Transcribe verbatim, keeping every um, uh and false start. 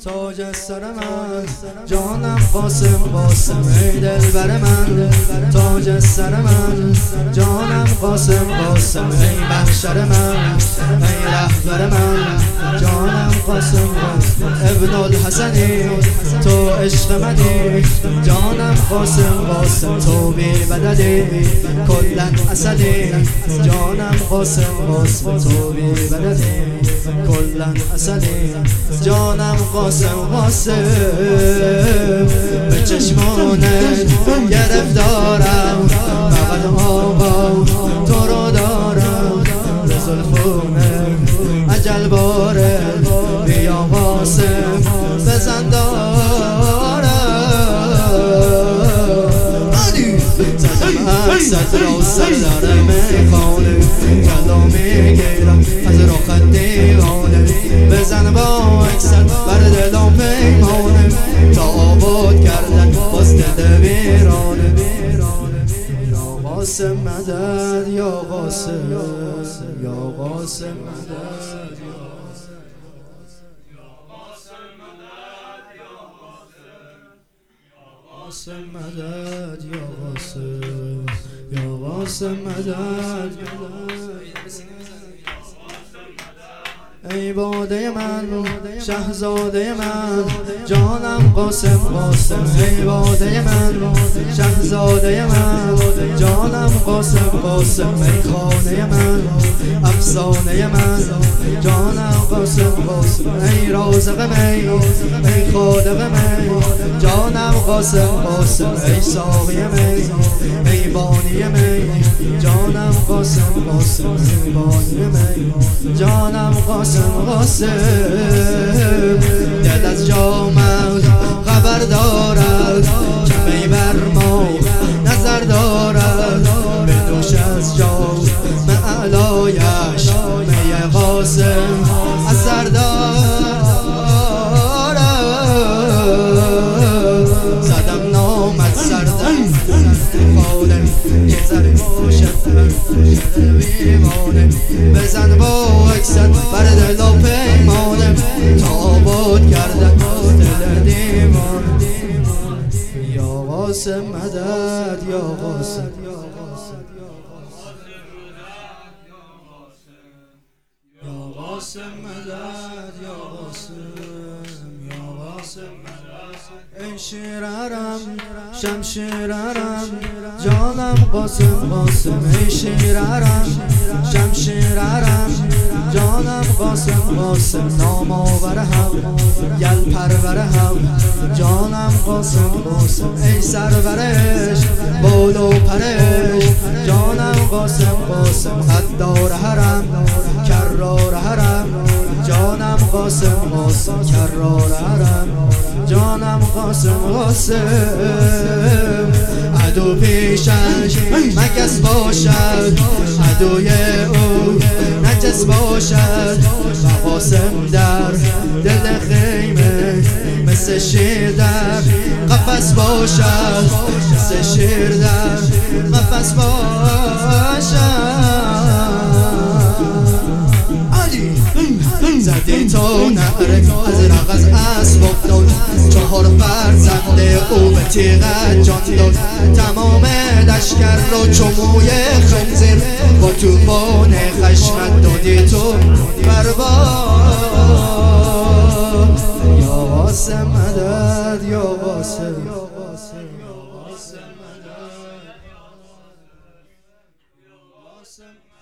تاج از سر من، جانم قاسم قاسم ای دلبر من. تاج از سر من، جانم قاسم قاسم ای محشر من، ای رهبر من. جانم قاسم قاسم ابن الحسنی تو عشق منی. جانم قاسم قاسم تو بی بدلی کلن اسدی. جانم قاسم قاسم تو بی بدلی کلن اسدی. جانم قاسم قاسم به چشمانت گرفتارم، فقط آقا تو رو دارم. به زلفونت اجل باره بیا قاسم بزن دارم. زدم عکست را سر در میخانه، کلا میگیرم از رخت دیوانه. بزن با عکست بر دلم پیمانه، تا آباد کردن باز دل ویرانه. یا قاسم مدد یا قاسم، یا قاسم مدد قاسم مدد یا قاسم، یا قاسم مدد. ای باده من شهزاده من، جانم قاسم قاسم ای باده من. شهزاده من جانم قاسم قاسم ای خانه من، افسانه من. جانم قاسم قاسم ای رازق می، ای خالق می. جانم قاسم قاسم ای ساقی می، ای بانی می. جانم قاسم قاسم ای بانی می. جانم قاسم قاسم دل از جامم خبر دارد که می بر ما نظر دارد. به دوش از جام اعلایش می قاسم اثر دارد. زدم نامت سردم خانم که زر باشد بیمانه. بزن با عکست بر دل و پیمانه، تا آباد کردن دل دیوانه. یا قاسم مدد یا قاسم، یا قاسم مدد یا قاسم، یا قاسم مدد. ای شیرارم شمشیرارم جانم قاسم قاسم ای شیرارم شمشیرارم جانم قاسم قاسم. نام آورهم گل پرورهم جانم قاسم قاسم ای سرورش بال و پرش. جانم قاسم قاسم قدار حرم کرار حرم. جانم قاسم قاسم کرار حرم. جانم قاسم قاسم عدو پیشش مگس باشد، عدوی او نجس باشد. و قاسم در دل خیمه مثل شیر در قفس باشد، مثل شیر در قفس باشد. زدی تو نعره از رقص اسب افتاد، چهار فرزند او به تیغت جان داد. تمام لشکر رو چموی خنزیر با توفان خشمت دادی تو برباد. یا قاسم مدد یا قاسم، یا قاسم مدد یا قاسم.